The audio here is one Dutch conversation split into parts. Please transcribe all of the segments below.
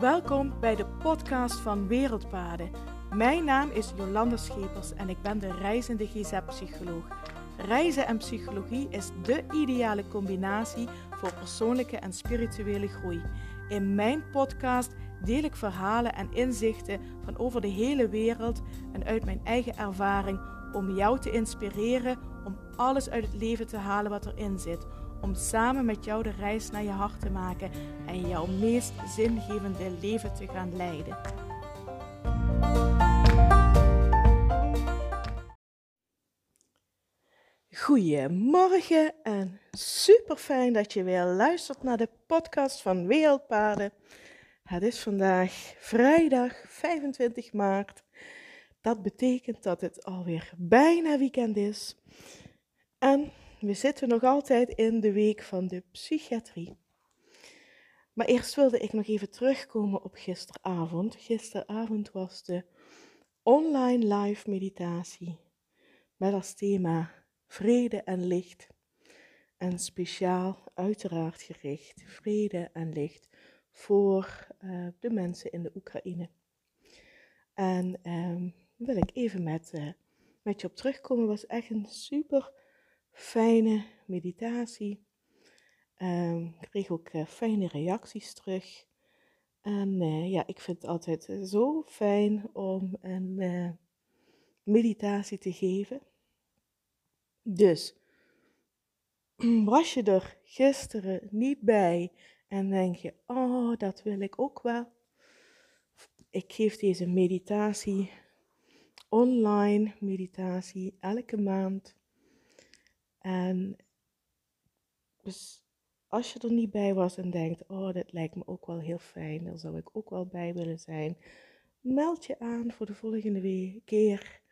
Welkom bij de podcast van Wereldpaden. Mijn naam is Jolanda Schepers en ik ben de reizende GZ-psycholoog. Reizen en psychologie is de ideale combinatie voor persoonlijke en spirituele groei. In mijn podcast deel ik verhalen en inzichten van over de hele wereld en uit mijn eigen ervaring om jou te inspireren om alles uit het leven te halen wat erin zit. Om samen met jou de reis naar je hart te maken en jouw meest zingevende leven te gaan leiden. Goedemorgen en super fijn dat je weer luistert naar de podcast van Wereldpaden. Het is vandaag vrijdag 25 maart. Dat betekent dat het alweer bijna weekend is. En we zitten nog altijd in de week van de psychiatrie. Maar eerst wilde ik nog even terugkomen op gisteravond. Gisteravond was de online live meditatie met als thema vrede en licht. En speciaal uiteraard gericht vrede en licht voor de mensen in de Oekraïne. En wil ik even met je op terugkomen. Het was echt een super fijne meditatie. Ik kreeg ook fijne reacties terug. En ik vind het altijd zo fijn om een meditatie te geven. Dus, was je er gisteren niet bij en denk je, oh, dat wil ik ook wel. Ik geef deze meditatie, online meditatie, elke maand. En dus als je er niet bij was en denkt, oh, dat lijkt me ook wel heel fijn, daar zou ik ook wel bij willen zijn, meld je aan voor de volgende keer.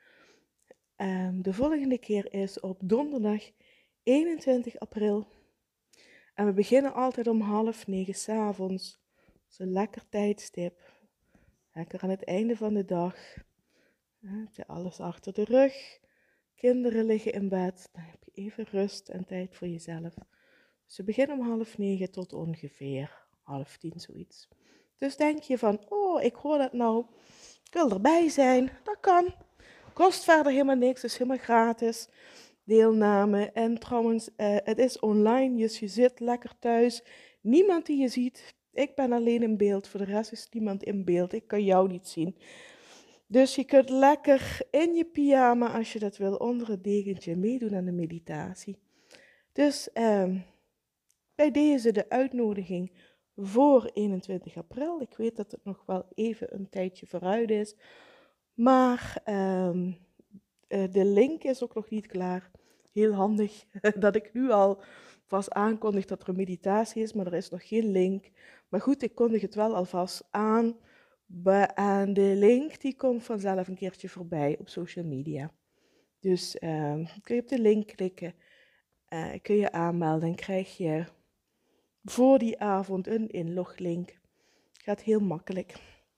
De volgende keer is op donderdag 21 april. En we beginnen altijd om 8:30 s'avonds. Dat is een lekker tijdstip. Lekker aan het einde van de dag. Heb je alles achter de rug. Kinderen liggen in bed. Dan heb je even rust en tijd voor jezelf. Dus we beginnen om 8:30 tot ongeveer 9:30, zoiets. Dus denk je van, oh, ik hoor dat nou. Ik wil erbij zijn. Dat kan. Kost verder helemaal niks. Het is helemaal gratis. Deelname. En trouwens, het is online. Dus je zit lekker thuis. Niemand die je ziet. Ik ben alleen in beeld. Voor de rest is niemand in beeld. Ik kan jou niet zien. Dus je kunt lekker in je pyjama, als je dat wil, onder het dekentje meedoen aan de meditatie. Dus bij deze de uitnodiging voor 21 april. Ik weet dat het nog wel even een tijdje vooruit is. Maar de link is ook nog niet klaar. Heel handig dat ik nu al vast aankondig dat er een meditatie is, maar er is nog geen link. Maar goed, ik kondig het wel alvast aan. En de link die komt vanzelf een keertje voorbij op social media. Dus kun je op de link klikken, kun je aanmelden en krijg je voor die avond een inloglink. Gaat heel makkelijk.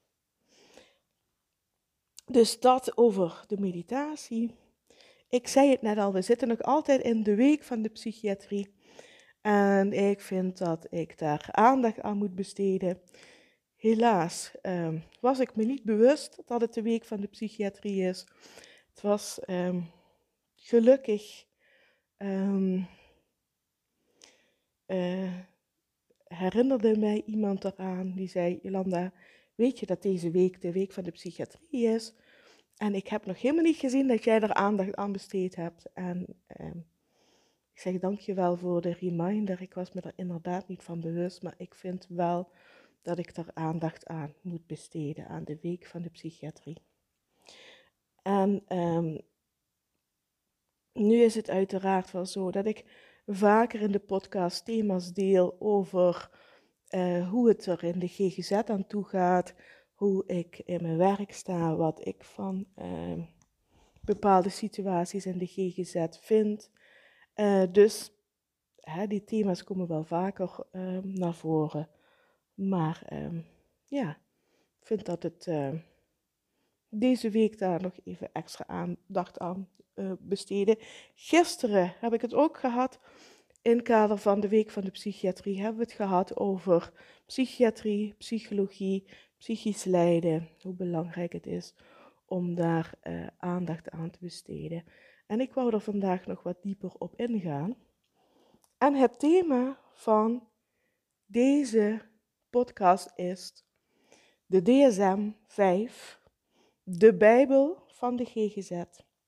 Dus dat over de meditatie. Ik zei het net al, we zitten nog altijd in de week van de psychiatrie. En ik vind dat ik daar aandacht aan moet besteden. Helaas was ik me niet bewust dat het de week van de psychiatrie is. Het was gelukkig herinnerde mij iemand eraan die zei, Jolanda, weet je dat deze week de week van de psychiatrie is? En ik heb nog helemaal niet gezien dat jij er aandacht aan besteed hebt. En ik zeg dankjewel voor de reminder. Ik was me er inderdaad niet van bewust, maar ik vind wel dat ik er aandacht aan moet besteden aan de week van de psychiatrie. En nu is het uiteraard wel zo dat ik vaker in de podcast thema's deel over hoe het er in de GGZ aan toe gaat, hoe ik in mijn werk sta, wat ik van bepaalde situaties in de GGZ vind. Dus die thema's komen wel vaker naar voren. Maar ik vind dat het deze week daar nog even extra aandacht aan besteden. Gisteren heb ik het ook gehad In het kader van de Week van de Psychiatrie hebben we het gehad over psychiatrie, psychologie, psychisch lijden, hoe belangrijk het is om daar aandacht aan te besteden. En ik wou er vandaag nog wat dieper op ingaan. En het thema van deze podcast is de DSM-5, de Bijbel van de GGZ.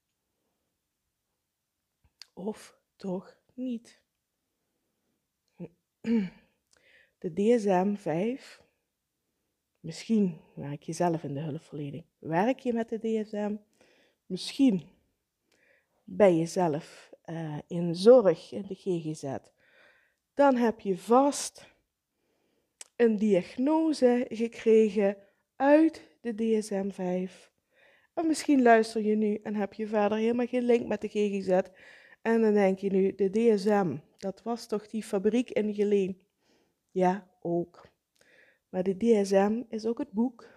Of toch niet? De DSM-5, misschien werk je zelf in de hulpverlening. Werk je met de DSM? Misschien ben je zelf in zorg in de GGZ. Dan heb je vast een diagnose gekregen uit de DSM-5. En misschien luister je nu en heb je verder helemaal geen link met de GGZ. En dan denk je nu, de DSM, dat was toch die fabriek in Geleen? Ja, ook. Maar de DSM is ook het boek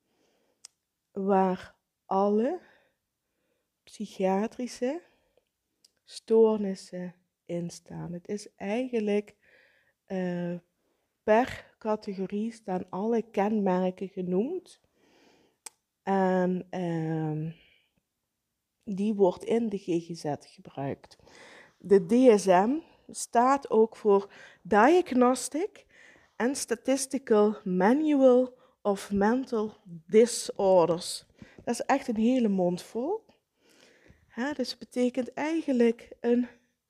waar alle psychiatrische stoornissen in staan. Het is eigenlijk per categorie staan alle kenmerken genoemd. En die wordt in de GGZ gebruikt. De DSM staat ook voor Diagnostic and Statistical Manual of Mental Disorders. Dat is echt een hele mond vol. Dus het betekent eigenlijk een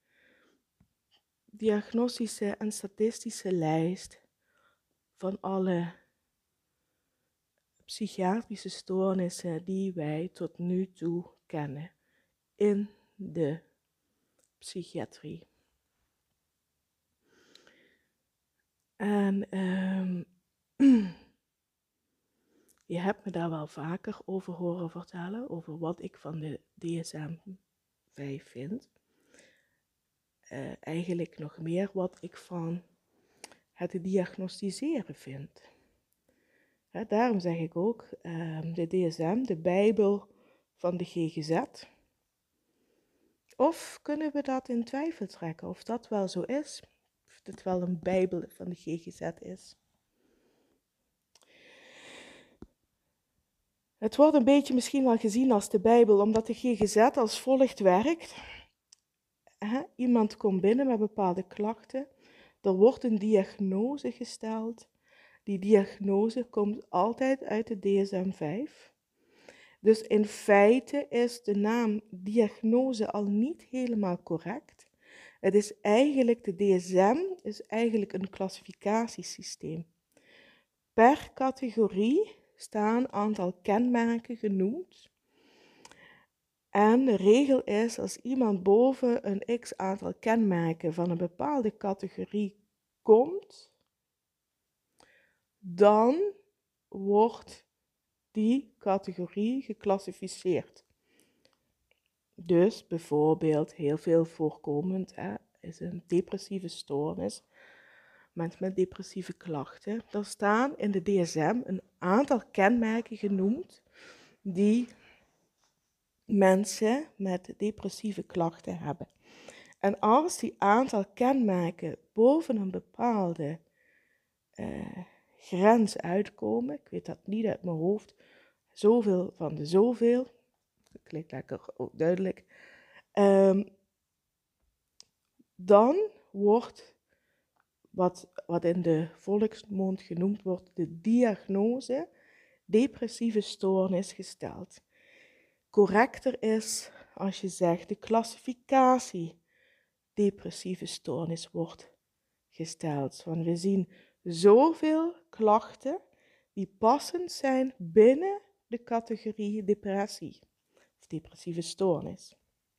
diagnostische en statistische lijst van alle psychiatrische stoornissen die wij tot nu toe kennen in de psychiatrie. En je hebt me daar wel vaker over horen vertellen, over wat ik van de DSM-5 vind. Eigenlijk nog meer wat ik van het diagnosticeren vind. Daarom zeg ik ook, de DSM, de Bijbel van de GGZ. Of kunnen we dat in twijfel trekken, of dat wel zo is, of het wel een Bijbel van de GGZ is. Het wordt een beetje misschien wel gezien als de Bijbel, omdat de GGZ als volgt werkt. Iemand komt binnen met bepaalde klachten, er wordt een diagnose gesteld. Die diagnose komt altijd uit de DSM-5. Dus in feite is de naam diagnose al niet helemaal correct. Het is eigenlijk, de DSM is eigenlijk een klassificatiesysteem. Per categorie staan een aantal kenmerken genoemd. En de regel is, als iemand boven een x aantal kenmerken van een bepaalde categorie komt, dan wordt die categorie geclassificeerd. Dus bijvoorbeeld heel veel voorkomend is een depressieve stoornis, mensen met depressieve klachten. Er staan in de DSM een aantal kenmerken genoemd die mensen met depressieve klachten hebben. En als die aantal kenmerken boven een bepaalde grens uitkomen, ik weet dat niet uit mijn hoofd, zoveel van de zoveel, dat klinkt lekker duidelijk, dan wordt wat in de volksmond genoemd wordt de diagnose depressieve stoornis gesteld. Correcter is als je zegt de klassificatie depressieve stoornis wordt gesteld. Want we zien zoveel klachten die passend zijn binnen de categorie depressie of depressieve stoornis.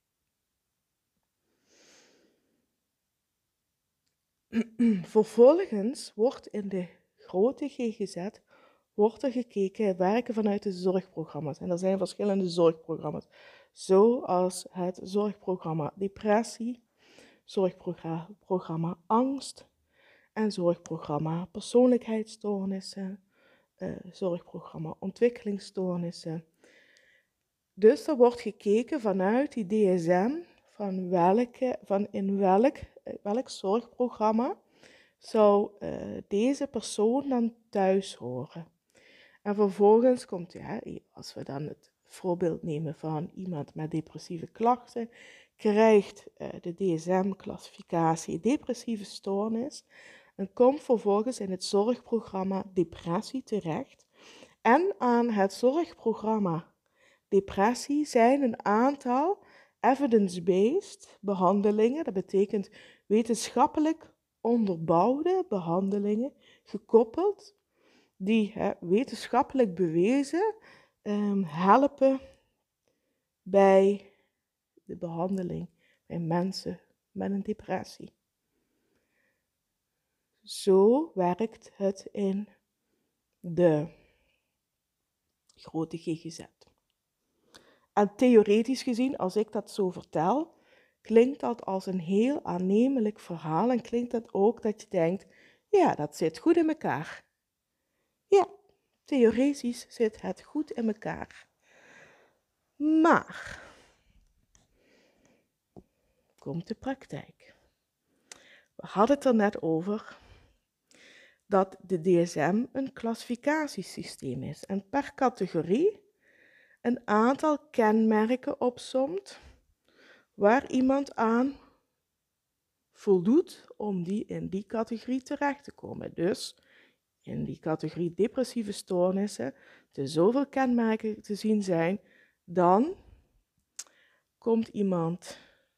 Vervolgens wordt in de grote GGZ wordt er gekeken, werken vanuit de zorgprogramma's. En er zijn verschillende zorgprogramma's, zoals het zorgprogramma depressie, zorgprogramma angst en zorgprogramma persoonlijkheidsstoornissen, zorgprogramma ontwikkelingsstoornissen. Dus er wordt gekeken vanuit die DSM van in welk welk zorgprogramma zou deze persoon dan thuis horen? En vervolgens komt, als we dan het voorbeeld nemen van iemand met depressieve klachten, krijgt de DSM-classificatie depressieve stoornis en komt vervolgens in het zorgprogramma depressie terecht. En aan het zorgprogramma depressie zijn een aantal evidence-based behandelingen, dat betekent wetenschappelijk onderbouwde behandelingen, gekoppeld, die wetenschappelijk bewezen helpen bij de behandeling bij mensen met een depressie. Zo werkt het in de grote GGZ. En theoretisch gezien, als ik dat zo vertel, klinkt dat als een heel aannemelijk verhaal en klinkt dat ook dat je denkt, ja, dat zit goed in elkaar. Ja, theoretisch zit het goed in elkaar. Maar komt de praktijk. We hadden het er net over dat de DSM een klassificatiesysteem is en per categorie een aantal kenmerken opsomt waar iemand aan voldoet om in die categorie terecht te komen. Dus in die categorie depressieve stoornissen er zoveel kenmerken te zien zijn, dan komt iemand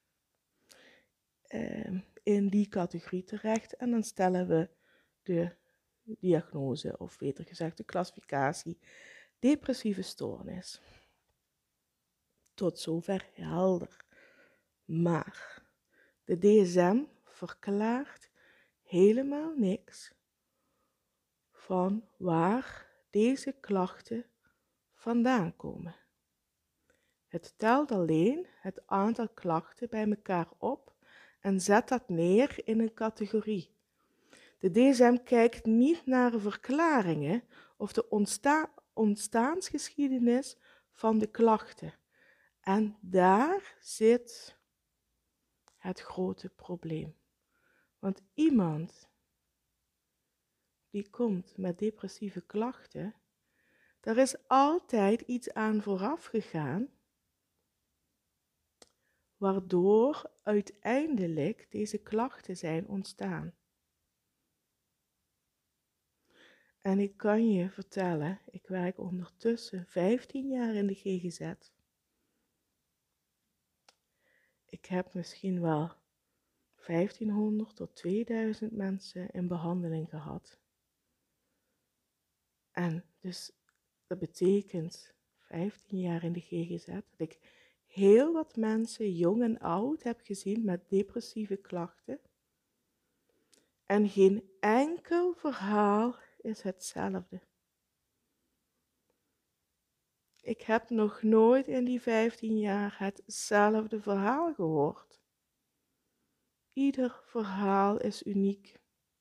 in die categorie terecht en dan stellen we de diagnose, of beter gezegd de klassificatie, depressieve stoornis. Tot zover helder. Maar de DSM verklaart helemaal niks van waar deze klachten vandaan komen. Het telt alleen het aantal klachten bij elkaar op en zet dat neer in een categorie. De DSM kijkt niet naar de verklaringen of de ontstaansgeschiedenis van de klachten. En daar zit het grote probleem. Want iemand die komt met depressieve klachten, daar is altijd iets aan vooraf gegaan, waardoor uiteindelijk deze klachten zijn ontstaan. En ik kan je vertellen, ik werk ondertussen 15 jaar in de GGZ. Ik heb misschien wel 1500 tot 2000 mensen in behandeling gehad. En dus dat betekent 15 jaar in de GGZ dat ik heel wat mensen, jong en oud, heb gezien met depressieve klachten. En geen enkel verhaal is hetzelfde. Ik heb nog nooit in die 15 jaar hetzelfde verhaal gehoord. Ieder verhaal is uniek.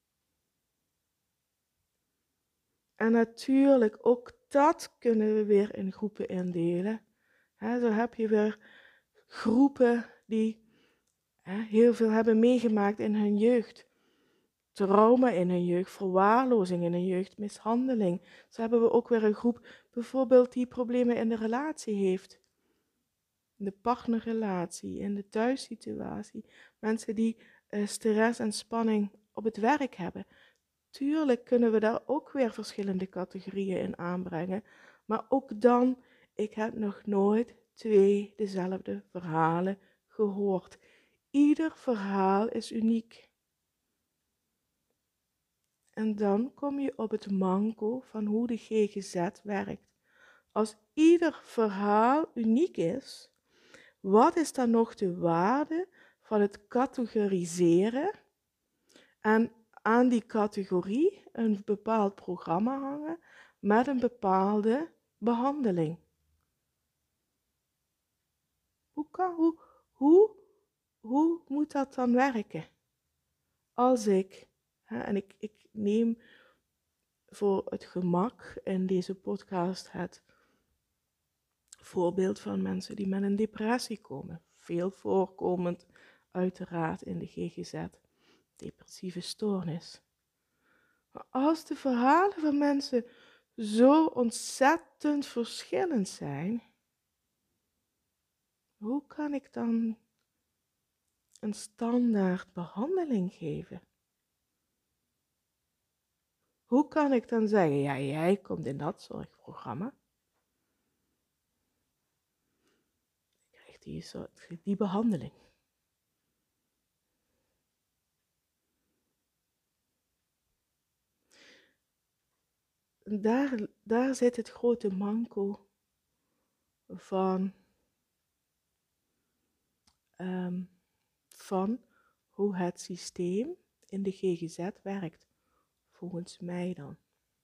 En natuurlijk, ook dat kunnen we weer in groepen indelen. Zo heb je weer groepen die heel veel hebben meegemaakt in hun jeugd. Trauma in hun jeugd, verwaarlozing in hun jeugd, mishandeling. Zo hebben we ook weer een groep bijvoorbeeld die problemen in de relatie heeft. In de partnerrelatie, in de thuissituatie. Mensen die stress en spanning op het werk hebben. Tuurlijk kunnen we daar ook weer verschillende categorieën in aanbrengen. Maar ook dan, ik heb nog nooit 2 dezelfde verhalen gehoord. Ieder verhaal is uniek. En dan kom je op het manco van hoe de GGZ werkt. Als ieder verhaal uniek is, wat is dan nog de waarde van het categoriseren en aan die categorie een bepaald programma hangen met een bepaalde behandeling? Hoe moet dat dan werken? Als ik neem voor het gemak in deze podcast het voorbeeld van mensen die met een depressie komen. Veel voorkomend uiteraard in de GGZ depressieve stoornis. Maar als de verhalen van mensen zo ontzettend verschillend zijn, hoe kan ik dan een standaard behandeling geven? Hoe kan ik dan zeggen, ja, jij komt in dat zorgprogramma, krijgt die behandeling. Daar zit het grote manco van hoe het systeem in de GGZ werkt, volgens mij dan.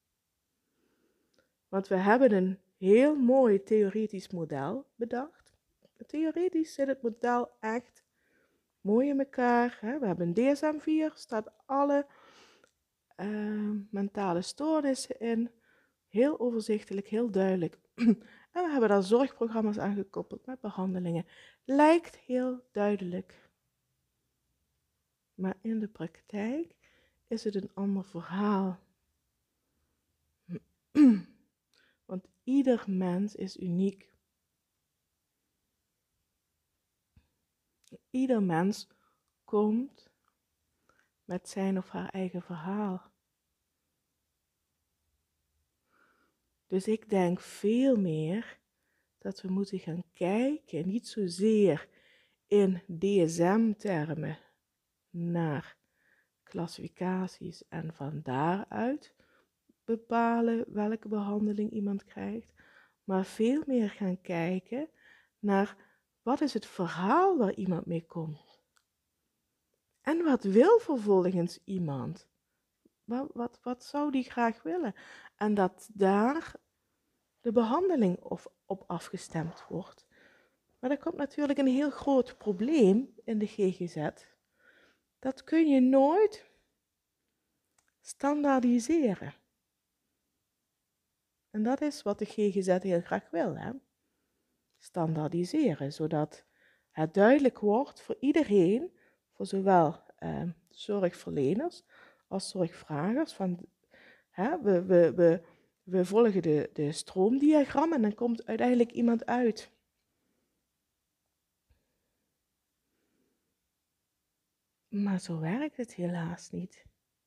Want we hebben een heel mooi theoretisch model bedacht. Theoretisch zit het model echt mooi in elkaar. Hè? We hebben een DSM-4, staat alle mentale stoornissen in. Heel overzichtelijk, heel duidelijk. En we hebben daar zorgprogramma's aan gekoppeld met behandelingen. Lijkt heel duidelijk. Maar in de praktijk is het een ander verhaal. Want ieder mens is uniek. Ieder mens komt met zijn of haar eigen verhaal. Dus ik denk veel meer dat we moeten gaan kijken, niet zozeer in DSM-termen naar klassificaties en van daaruit bepalen welke behandeling iemand krijgt, maar veel meer gaan kijken naar wat is het verhaal waar iemand mee komt. En wat wil vervolgens iemand? Wat zou die graag willen? En dat daar de behandeling op afgestemd wordt. Maar er komt natuurlijk een heel groot probleem in de GGZ. Dat kun je nooit standaardiseren. En dat is wat de GGZ heel graag wil, hè? Standaardiseren, zodat het duidelijk wordt voor iedereen, voor zowel zorgverleners als zorgvragers, van we volgen de stroomdiagram en dan komt uiteindelijk iemand uit. Maar zo werkt het helaas niet.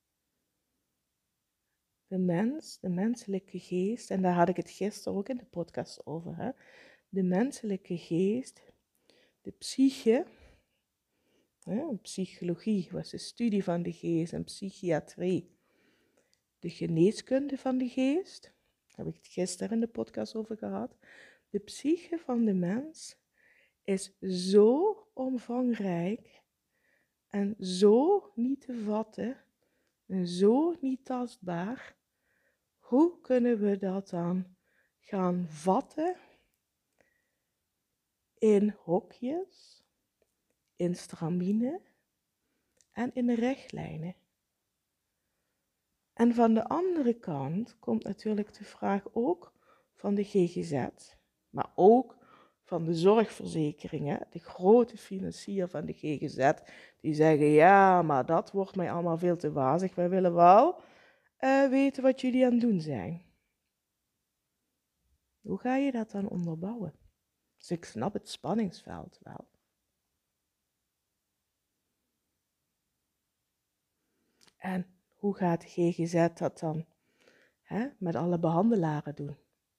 De menselijke geest, en daar had ik het gisteren ook in de podcast over, hè? De menselijke geest, de psyche, psychologie was de studie van de geest en psychiatrie, de geneeskunde van de geest, daar heb ik het gisteren in de podcast over gehad. De psyche van de mens is zo omvangrijk en zo niet te vatten en zo niet tastbaar. Hoe kunnen we dat dan gaan vatten in hokjes, in stramine en in de richtlijnen? En van de andere kant komt natuurlijk de vraag ook van de GGZ, maar ook van de zorgverzekeringen, de grote financier van de GGZ, die zeggen, ja, maar dat wordt mij allemaal veel te wazig. Wij willen wel weten wat jullie aan het doen zijn. Hoe ga je dat dan onderbouwen? Dus ik snap het spanningsveld wel. En hoe gaat de GGZ dat dan met alle behandelaren doen?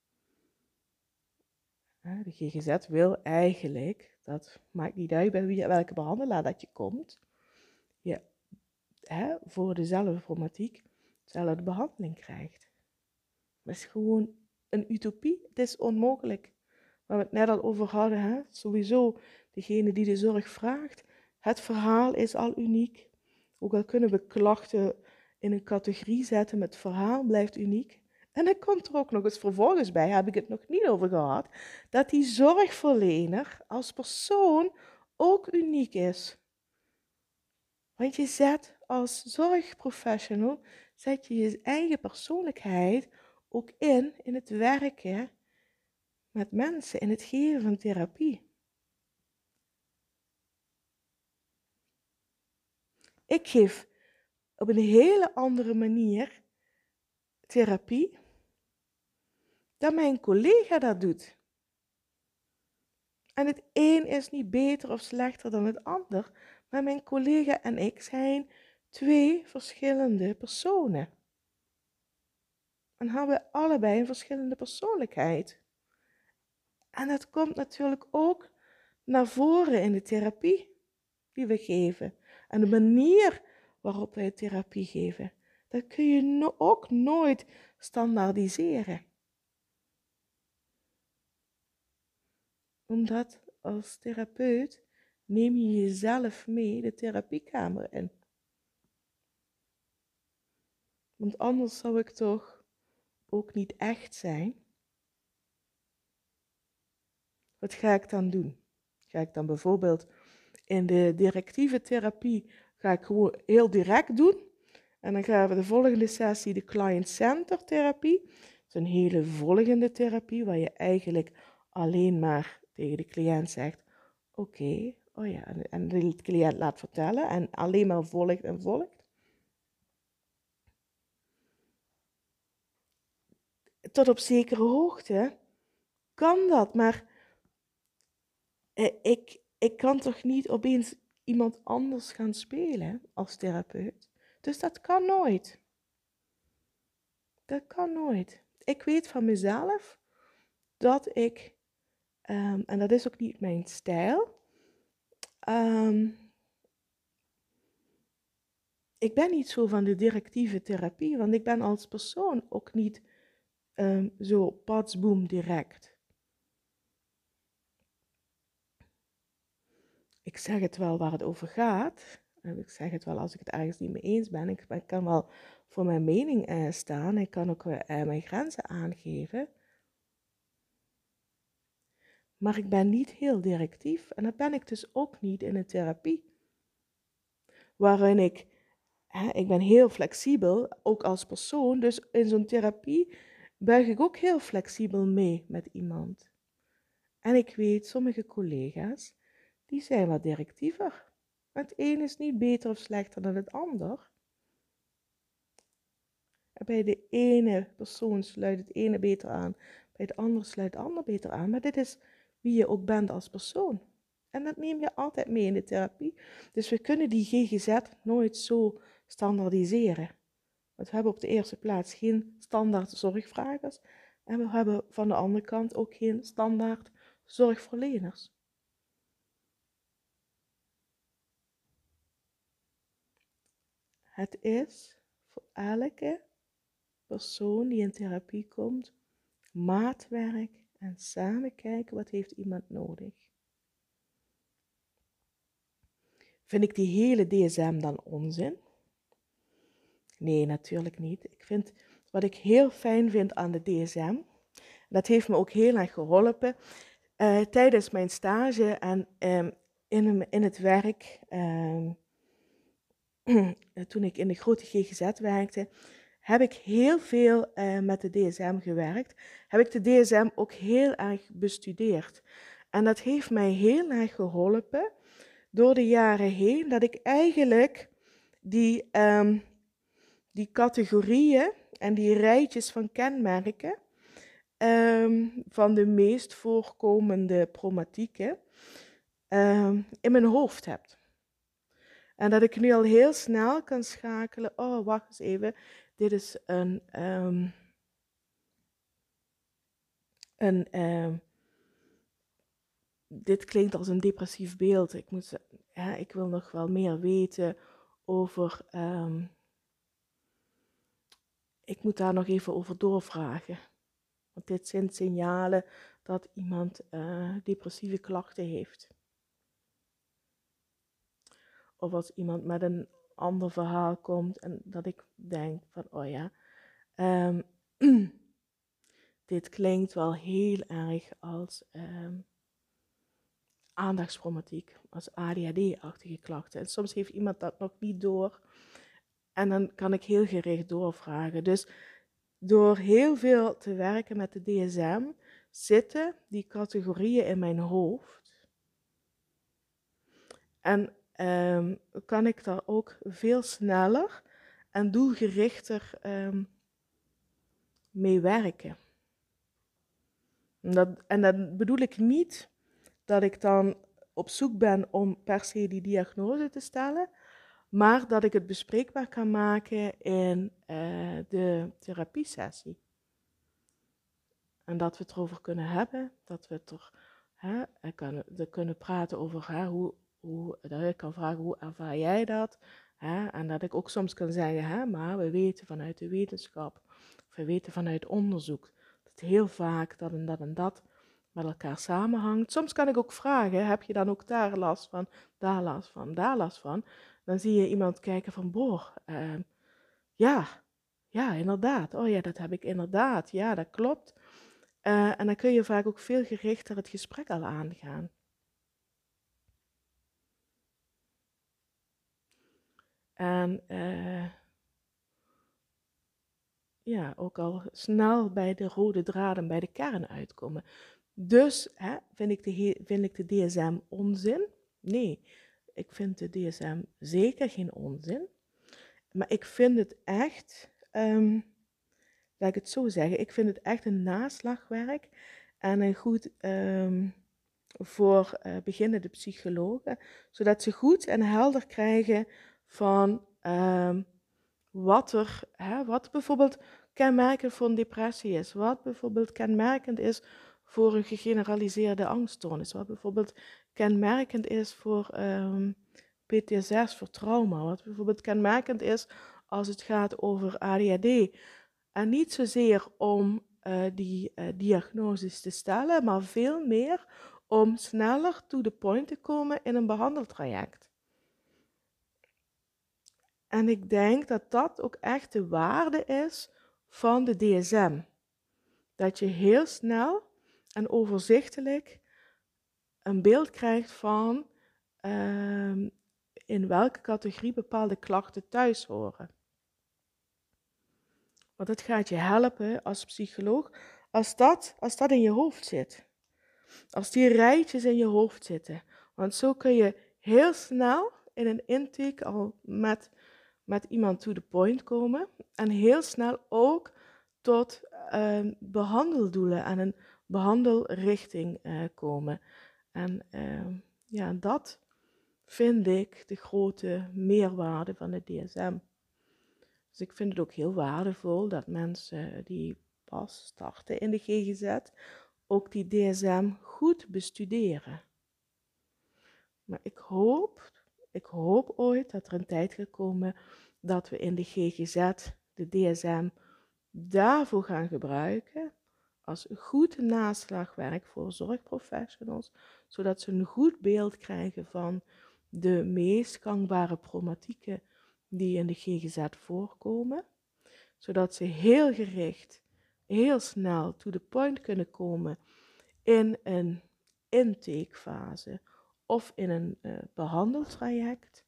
De GGZ wil eigenlijk, dat maakt niet uit bij welke behandelaar dat je komt, je voor dezelfde problematiek dezelfde behandeling krijgt. Dat is gewoon een utopie, het is onmogelijk. Waar we het net al over hadden, sowieso degene die de zorg vraagt, het verhaal is al uniek. Ook al kunnen we klachten in een categorie zetten, met het verhaal blijft uniek. En dan komt er ook nog eens vervolgens bij, heb ik het nog niet over gehad, dat die zorgverlener als persoon ook uniek is. Want je zet als zorgprofessional, zet je je eigen persoonlijkheid ook in het werken met mensen, in het geven van therapie. Ik geef op een hele andere manier therapie dan mijn collega dat doet. En het een is niet beter of slechter dan het ander, maar mijn collega en ik zijn twee verschillende personen. En hebben allebei een verschillende persoonlijkheid. En dat komt natuurlijk ook naar voren in de therapie die we geven. En de manier waarop wij therapie geven. Dat kun je ook nooit standaardiseren. Omdat als therapeut neem je jezelf mee de therapiekamer in. Want anders zou ik toch ook niet echt zijn. Wat ga ik dan doen? Ga ik dan bijvoorbeeld in de directieve therapie, ga ik gewoon heel direct doen. En dan gaan we de volgende sessie de client-center therapie. Dat is een hele volgende therapie waar je eigenlijk alleen maar tegen de cliënt zegt, oké, oh ja, en de cliënt laat vertellen en alleen maar volgt en volgt. Tot op zekere hoogte kan dat, maar ik kan toch niet opeens iemand anders gaan spelen als therapeut. Dus dat kan nooit. Dat kan nooit. Ik weet van mezelf dat ik, en dat is ook niet mijn stijl, ik ben niet zo van de directieve therapie, want ik ben als persoon ook niet zo patsboom direct. Ik zeg het wel waar het over gaat. Ik zeg het wel als ik het ergens niet mee eens ben. Ik kan wel voor mijn mening staan. Ik kan ook mijn grenzen aangeven. Maar ik ben niet heel directief. En dat ben ik dus ook niet in een therapie. Waarin ik ben heel flexibel, ook als persoon. Dus in zo'n therapie buig ik ook heel flexibel mee met iemand. En ik weet, sommige collega's, die zijn wat directiever. Het een is niet beter of slechter dan het ander. En bij de ene persoon sluit het ene beter aan, bij de andere sluit het ander beter aan. Maar dit is wie je ook bent als persoon. En dat neem je altijd mee in de therapie. Dus we kunnen die GGZ nooit zo standaardiseren. Want we hebben op de eerste plaats geen standaard zorgvragers. En we hebben van de andere kant ook geen standaard zorgverleners. Het is voor elke persoon die in therapie komt, maatwerk en samen kijken wat heeft iemand nodig. Vind ik die hele DSM dan onzin? Nee, natuurlijk niet. Ik vind, wat ik heel fijn vind aan de DSM, dat heeft me ook heel erg geholpen tijdens mijn stage en in het werk, toen ik in de grote GGZ werkte, heb ik heel veel met de DSM gewerkt. Heb ik de DSM ook heel erg bestudeerd. En dat heeft mij heel erg geholpen door de jaren heen, dat ik eigenlijk die categorieën en die rijtjes van kenmerken van de meest voorkomende problematieken in mijn hoofd heb. En dat ik nu al heel snel kan schakelen. Oh, wacht eens even. Dit is dit klinkt als een depressief beeld. Ik wil nog wel meer weten over. Ik moet daar nog even over doorvragen. Want dit zijn signalen dat iemand depressieve klachten heeft. Of als iemand met een ander verhaal komt en dat ik denk van, oh ja, dit klinkt wel heel erg als aandachtsproblematiek, als ADHD-achtige klachten. En soms heeft iemand dat nog niet door en dan kan ik heel gericht doorvragen. Dus door heel veel te werken met de DSM zitten die categorieën in mijn hoofd. En kan ik daar ook veel sneller en doelgerichter mee werken. En dat bedoel ik niet dat ik dan op zoek ben om per se die diagnose te stellen, maar dat ik het bespreekbaar kan maken in de therapiesessie. En dat we het erover kunnen hebben, dat we het er kunnen praten over dat ik kan vragen hoe ervaar jij dat? En dat ik ook soms kan zeggen, maar we weten vanuit de wetenschap, of we weten vanuit onderzoek, dat heel vaak dat en dat en dat met elkaar samenhangt. Soms kan ik ook vragen, heb je dan ook daar last van, daar last van, daar last van? Dan zie je iemand kijken van, ja, inderdaad. Oh ja, dat heb ik inderdaad. Ja, dat klopt. En dan kun je vaak ook veel gerichter het gesprek al aangaan. En ook al snel bij de rode draden, bij de kern uitkomen. Dus vind ik de DSM onzin? Nee, ik vind de DSM zeker geen onzin. Maar ik vind het echt, laat ik het zo zeggen, ik vind het echt een naslagwerk en een goed voor beginnende psychologen, zodat ze goed en helder krijgen van wat bijvoorbeeld kenmerkend voor een depressie is, wat bijvoorbeeld kenmerkend is voor een gegeneraliseerde angststoornis, wat bijvoorbeeld kenmerkend is voor PTSS, voor trauma, wat bijvoorbeeld kenmerkend is als het gaat over ADHD. En niet zozeer om die diagnoses te stellen, maar veel meer om sneller to the point te komen in een behandeltraject. En ik denk dat dat ook echt de waarde is van de DSM. Dat je heel snel en overzichtelijk een beeld krijgt van in welke categorie bepaalde klachten thuis horen. Want het gaat je helpen als psycholoog als dat in je hoofd zit. Als die rijtjes in je hoofd zitten. Want zo kun je heel snel in een intake al met iemand to the point komen. En heel snel ook tot behandeldoelen en een behandelrichting komen. En dat vind ik de grote meerwaarde van de DSM. Dus ik vind het ook heel waardevol dat mensen die pas starten in de GGZ ook die DSM goed bestuderen. Maar ik hoop ooit dat er een tijd gaat komen dat we in de GGZ de DSM daarvoor gaan gebruiken als goed naslagwerk voor zorgprofessionals, zodat ze een goed beeld krijgen van de meest gangbare problematieken die in de GGZ voorkomen, zodat ze heel gericht, heel snel to the point kunnen komen in een intakefase of in een behandeltraject.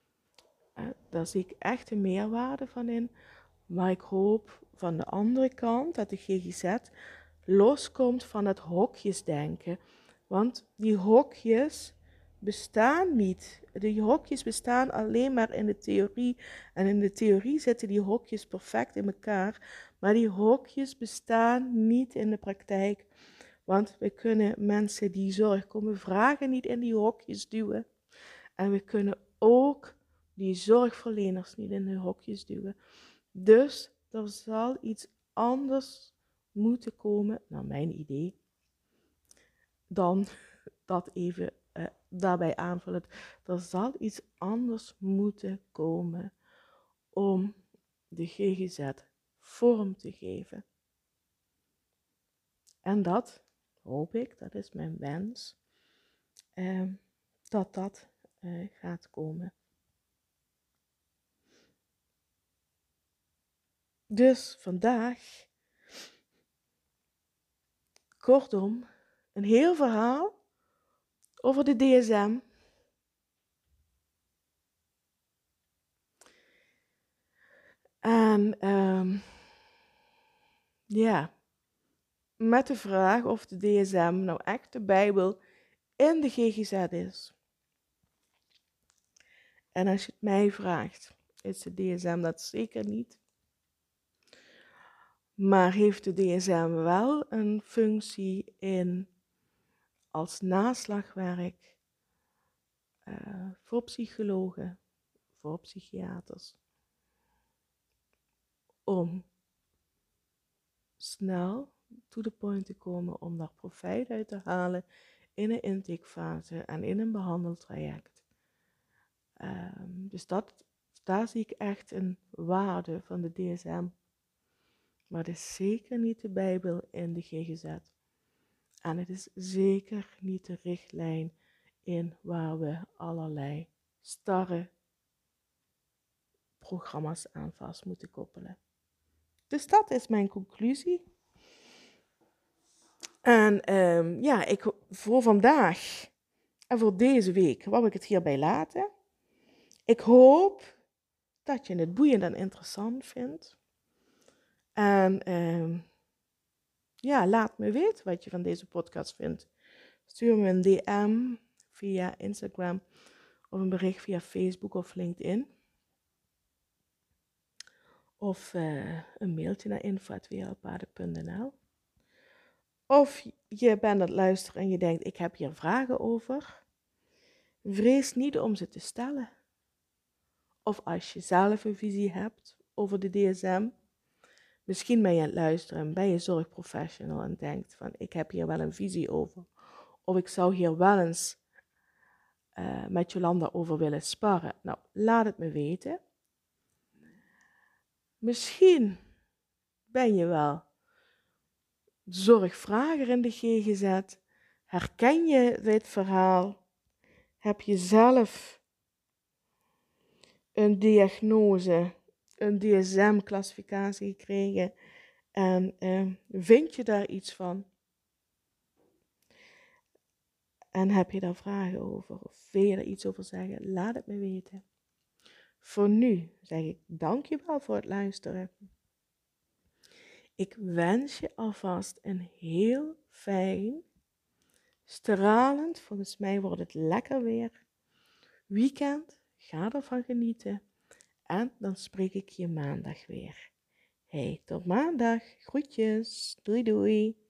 Daar zie ik echt een meerwaarde van in. Maar ik hoop van de andere kant dat de GGZ loskomt van het hokjesdenken. Want die hokjes bestaan niet. Die hokjes bestaan alleen maar in de theorie. En in de theorie zitten die hokjes perfect in elkaar. Maar die hokjes bestaan niet in de praktijk. Want we kunnen mensen die zorg komen vragen niet in die hokjes duwen. En we kunnen ook die zorgverleners niet in de hokjes duwen. Dus er zal iets anders moeten komen, naar mijn idee, dan dat even daarbij aanvullend. Er zal iets anders moeten komen om de GGZ vorm te geven. En dat hoop ik, dat is mijn wens, dat gaat komen. Dus vandaag, kortom, een heel verhaal over de DSM. En met de vraag of de DSM nou echt de Bijbel in de GGZ is. En als je het mij vraagt, is de DSM dat zeker niet. Maar heeft de DSM wel een functie als naslagwerk voor psychologen, voor psychiaters, om snel to the point te komen, om daar profijt uit te halen in een intakefase en in een behandeltraject. Dus daar zie ik echt een waarde van de DSM. Maar het is zeker niet de Bijbel in de GGZ. En het is zeker niet de richtlijn in waar we allerlei starre programma's aan vast moeten koppelen. Dus dat is mijn conclusie. En voor vandaag en voor deze week wou ik het hierbij laten. Ik hoop dat je het boeiend en interessant vindt. En laat me weten wat je van deze podcast vindt. Stuur me een DM via Instagram of een bericht via Facebook of LinkedIn. Of een mailtje naar info@wereldpaden.nl. Of je bent aan het luisteren en je denkt, ik heb hier vragen over. Vrees niet om ze te stellen. Of als je zelf een visie hebt over de DSM. Misschien ben je aan het luisteren en ben je zorgprofessional en denkt van, ik heb hier wel een visie over. Of ik zou hier wel eens met Jolanda over willen sparren. Nou, laat het me weten. Misschien ben je wel zorgvrager in de GGZ. Herken je dit verhaal? Heb je zelf een diagnose, een DSM-classificatie gekregen en vind je daar iets van? En heb je daar vragen over of wil je er iets over zeggen? Laat het me weten. Voor nu zeg ik dankjewel voor het luisteren. Ik wens je alvast een heel fijn, stralend, volgens mij wordt het lekker weer, weekend. Ga ervan genieten. En dan spreek ik je maandag weer. Hey, tot maandag. Groetjes. Doei doei.